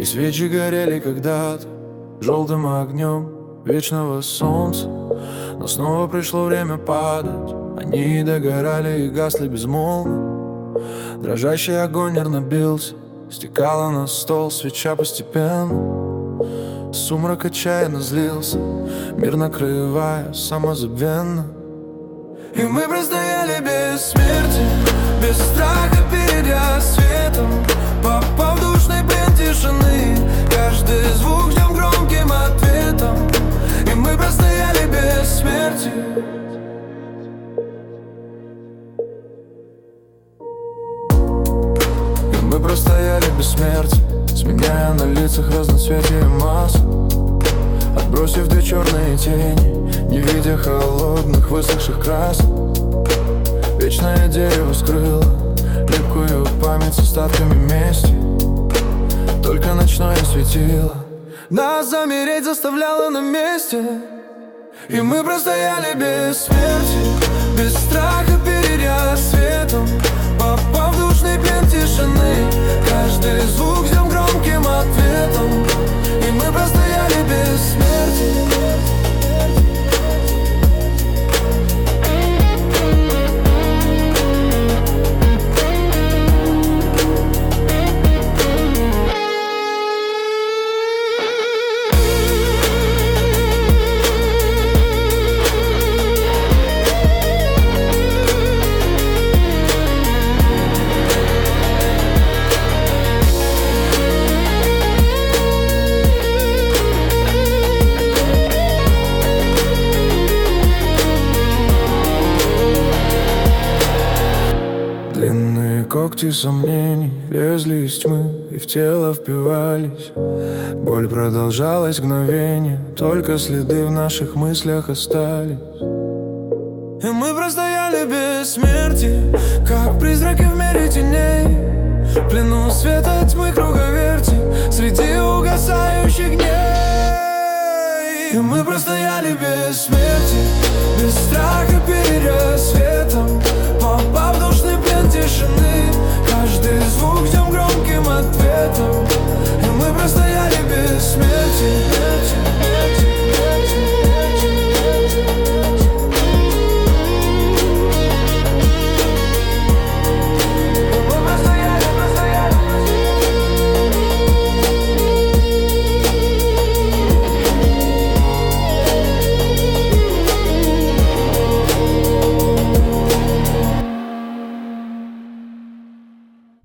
свечи горели когда-то желтым огнем вечного солнца, но снова пришло время падать. Они догорали и гасли безмолвно. Дрожащий огонь нервно бился, стекала на стол свеча постепенно. Сумрак отчаянно злился, мир накрывая самозабвенно. И мы простояли без смерти, без страха перед рассветом, попав в душный плен тишины, каждый звук ждем громким ответом. И мы простояли без смерти. И мы простояли без смерти, сменяя на лицах разноцветие масс, отбросив две черные тени, не видя холодных высохших красок. Вечное дерево скрыло липкую память с остатками мести. Только ночное светило нас замереть заставляло на месте. И мы простояли без смерти, без страха перед рассветом, попав в душный плен тишины, каждый звук ждем громким ответом. И мы простояли без смерти. Длинные когти сомнений лезли из тьмы и в тело впивались. Боль продолжалась мгновение, только следы в наших мыслях остались. И мы простояли без смерти, как призраки в мире теней, в плену света тьмы круговерти, среди угасающих дней. И мы простояли без смерти, без страха перед рассветом, попав в душный плен тишины, каждый звук ждем громким ответом.